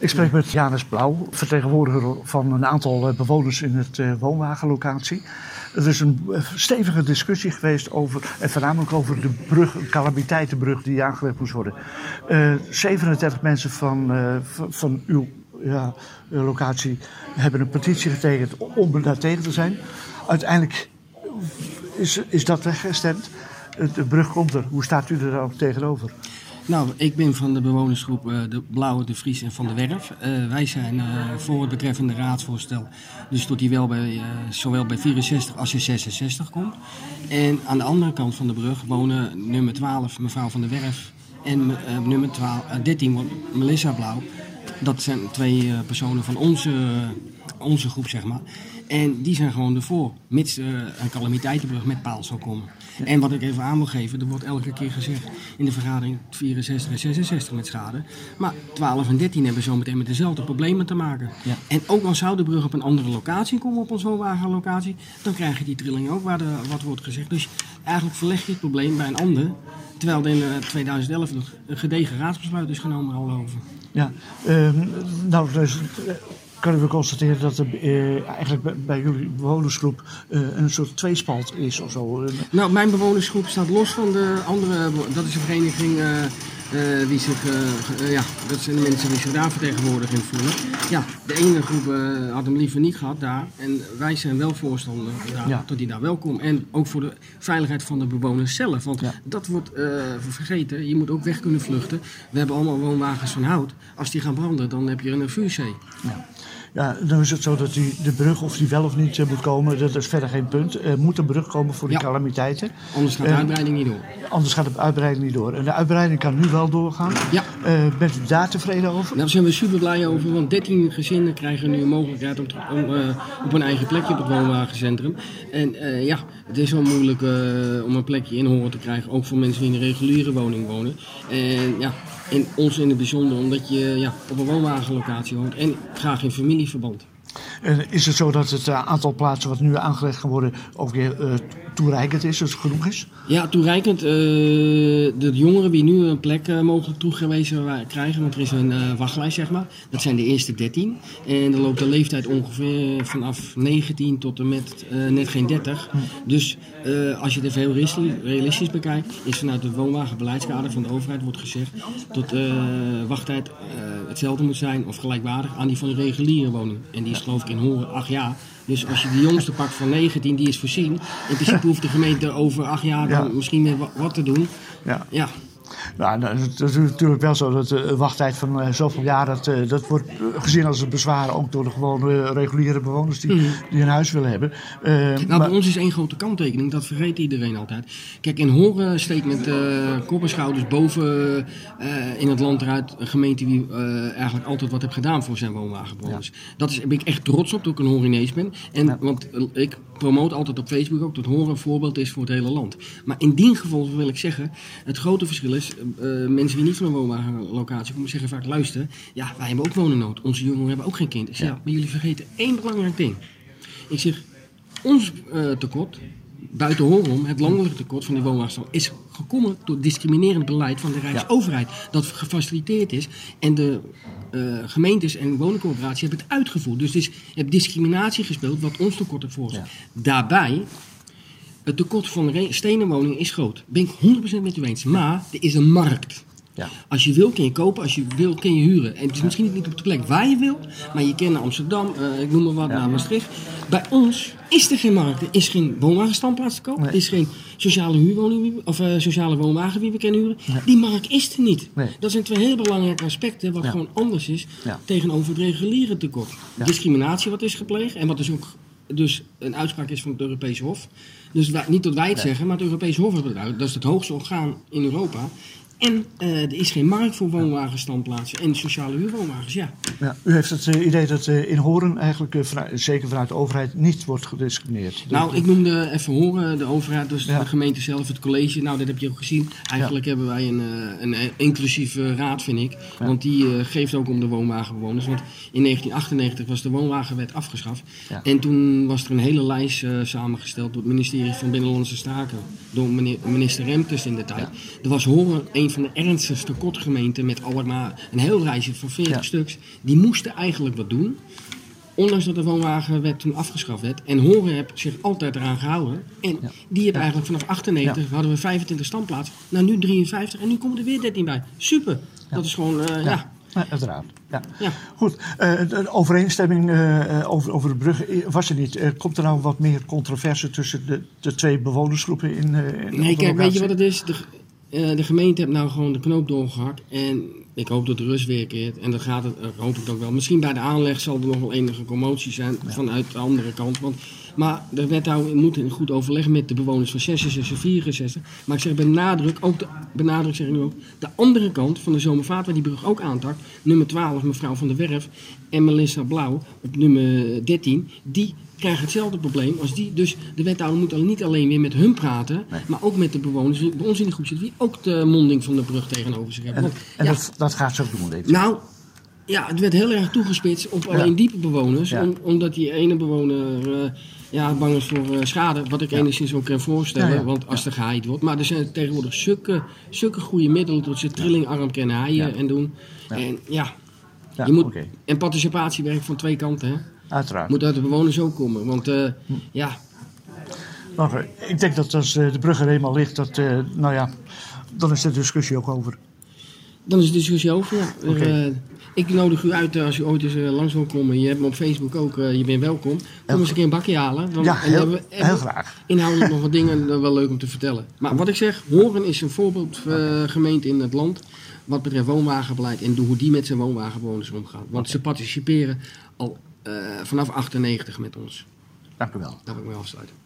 Ik spreek met Janus Blauw, vertegenwoordiger van een aantal bewoners in het woonwagenlocatie. Er is een stevige discussie geweest over, en voornamelijk over de brug, een calamiteitenbrug die aangelegd moest worden. 37 mensen van uw locatie hebben een petitie getekend om daar tegen te zijn. Uiteindelijk is dat weggestemd. De brug komt er. Hoe staat u er dan tegenover? Nou, ik ben van de bewonersgroep de Blauwe, de Vries en Van de Werf. Wij zijn voor het betreffende raadsvoorstel, dus tot die wel bij, zowel bij 64 als 66 komt. En aan de andere kant van de brug wonen nummer 12 mevrouw Van der Werf en nummer 13 Melissa Blauw. Dat zijn twee personen van onze groep, zeg maar. En die zijn gewoon ervoor, mits een calamiteitenbrug met paal zou komen. Ja. En wat ik even aan wil geven, er wordt elke keer gezegd in de vergadering 64 en 66 met schade. Maar 12 en 13 hebben zometeen met dezelfde problemen te maken. Ja. En ook al zou de brug op een andere locatie komen, op een woonwagenlocatie, dan krijg je die trilling ook waar wat wordt gezegd. Dus eigenlijk verleg je het probleem bij een ander, terwijl er in 2011 nog een gedegen raadsbesluit is genomen al over. Ja, nou, dus kunnen we constateren dat er eigenlijk bij jullie bewonersgroep een soort tweespalt is of zo? Nou, mijn bewonersgroep staat los van de andere. Dat is een vereniging die zich, dat zijn de mensen die zich daar vertegenwoordigd voelen. Ja, de ene groep had hem liever niet gehad daar. En wij zijn wel voorstander tot die daar welkom. En ook voor de veiligheid van de bewoners zelf. Want dat wordt vergeten. Je moet ook weg kunnen vluchten. We hebben allemaal woonwagens van hout. Als die gaan branden, dan heb je een vuurzee. Ja. Ja, dan is het zo dat de brug, of die wel of niet moet komen, dat is verder geen punt. Moet een brug komen voor die calamiteiten. Anders gaat de uitbreiding niet door. Anders gaat de uitbreiding niet door. En de uitbreiding kan nu wel doorgaan. Ja. Bent u daar tevreden over? Nou, daar zijn we super blij over, want 13 gezinnen krijgen nu een mogelijkheid om op een eigen plekje op het woonwagencentrum. En het is wel moeilijk om een plekje in Horen te krijgen, ook voor mensen die in een reguliere woning wonen. En in ons in het bijzonder, omdat je op een woonwagenlocatie woont en graag in familieverband. Is het zo dat het aantal plaatsen wat nu aangelegd kan worden ook weer toereikend is, dus genoeg is? Ja, toereikend. De jongeren die nu een plek mogelijk toegewezen krijgen, want er is een wachtlijst, zeg maar. Dat zijn de eerste 13. En dan loopt de leeftijd ongeveer vanaf 19 tot en met net geen 30. Dus als je het even heel realistisch bekijkt, is vanuit het woonwagenbeleidskader van de overheid wordt gezegd dat wachttijd hetzelfde moet zijn of gelijkwaardig aan die van de reguliere woning. En die is geloof ik in Horen 8 jaar. Dus als je de jongste pakt van 19, die is voorzien. In principe hoeft de gemeente over 8 jaar dan misschien weer wat te doen. Ja. Nou, dat is natuurlijk wel zo dat de wachttijd van zoveel jaar, dat wordt gezien als een bezwaar ook door de gewone reguliere bewoners die een huis willen hebben. Bij ons is één grote kanttekening, dat vergeet iedereen altijd. Kijk, in Horen steekt met kop en schouders boven in het land eruit een gemeente die eigenlijk altijd wat heeft gedaan voor zijn woonwagenbewoners. Daar ben ik echt trots op, dat ik een Horinees ben. Want ik promoot altijd op Facebook ook dat Horen een voorbeeld is voor het hele land. Maar in die geval wil ik zeggen, het grote verschil is, mensen die niet van een woonwagenlocatie komen zeggen vaak, luister, wij hebben ook wonennood. Onze jongeren hebben ook geen kind. Ik zeg, maar jullie vergeten één belangrijk ding. Ik zeg, ons tekort, buiten Horen, het landelijk tekort van de woonwagenstand, is gekomen door discriminerend beleid van de Rijksoverheid. Dat gefaciliteerd is en de gemeentes en woningcorporaties hebben het uitgevoerd. Dus je hebt discriminatie gespeeld wat ons tekort heeft veroorzaakt. Daarbij, het tekort van stenen woningen is groot. Ben ik 100% met u eens. Maar er is een markt. Ja. Als je wil, kun je kopen. Als je wil, kun je huren. En het is misschien niet op de plek waar je wil. Maar je kent naar Amsterdam, ik noem maar wat, naar Maastricht. Bij ons is er geen markt. Er is geen woonwagenstandplaats te kopen. Nee. Er is geen sociale huurwoning of sociale woonwagen die we kunnen huren. Nee. Die markt is er niet. Nee. Dat zijn twee hele belangrijke aspecten wat gewoon anders is tegenover het reguliere tekort. Ja. Discriminatie wat is gepleegd en wat is ook dus een uitspraak is van het Europese Hof. Dus niet dat wij het zeggen, maar het Europese Hof heeft het uit. Dat is het hoogste orgaan in Europa. En er is geen markt voor woonwagenstandplaatsen en sociale huurwoonwagens, U heeft het idee dat in Horen eigenlijk, zeker vanuit de overheid, niet wordt gediscrimineerd. Nou, ik noemde even Horen, de overheid, dus de gemeente zelf, het college. Nou, dat heb je ook gezien. Eigenlijk hebben wij een inclusieve raad, vind ik. Ja. Want die geeft ook om de woonwagenbewoners. Want in 1998 was de woonwagenwet afgeschaft. Ja. En toen was er een hele lijst samengesteld door het ministerie van Binnenlandse Zaken. Door minister Remkes in de tijd. Er was Horen een van de ernstigste kortgemeenten met Alkmaar een heel rijtje van 40 stuks. Die moesten eigenlijk wat doen. Ondanks dat de woonwagenwet toen afgeschaft werd. En Horen heeft zich altijd eraan gehouden. En die hebben eigenlijk vanaf 98 hadden we 25 standplaatsen. Nou nu 53 en nu komen er weer 13 bij. Super. Dat is gewoon, Ja, uiteraard. Ja. Goed, de overeenstemming over de brug was er niet. Komt er nou wat meer controverse tussen de twee bewonersgroepen in nee, kijk, weet je wat het is? De gemeente heeft nou gewoon de knoop doorgehakt. En ik hoop dat de rust weer keert. En dat gaat het, hoop ik ook wel. Misschien bij de aanleg zal er nog wel enige commotie zijn vanuit de andere kant. Maar de wethouder moet in goed overleg met de bewoners van 66 en 64. Maar ik zeg benadruk zeg ik nu ook, de andere kant van de Zomervaart, waar die brug ook aantakt. Nummer 12, mevrouw Van der Werf en Melissa Blauw op nummer 13. Die krijgen hetzelfde probleem als die. Dus de wethouder moet dan niet alleen weer met hun praten, maar ook met de bewoners die bij ons in de groep zitten, die ook de monding van de brug tegenover zich hebben. Dat gaat ze ook doen, weet je. Nou, ja, het werd heel erg toegespitst op alleen diepe bewoners. Omdat die ene bewoner bang is voor schade. Wat ik enigszins ook kan voorstellen. Want als er gehaaid wordt. Maar er zijn tegenwoordig zulke goede middelen dat ze trillingarm kunnen haaien en doen. En je moet, en participatie werkt van twee kanten. Hè. Uiteraard. Moet uit de bewoners ook komen. Want Maar ik denk dat als de brug er eenmaal ligt, dan is de discussie ook over. Dan is de discussie over, ja. Ik nodig u uit als u ooit eens langs wil komen. Je hebt me op Facebook ook, je bent welkom. Kom eens een keer een bakje halen. Heel graag. Inhoudelijk nog wat dingen, wel leuk om te vertellen. Maar wat ik zeg, Horen is een voorbeeldgemeente in het land. Wat betreft woonwagenbeleid en hoe die met zijn woonwagenbewoners omgaan. Want ze participeren al vanaf 98 met ons. Dank u wel. Daar wil ik mee afsluiten.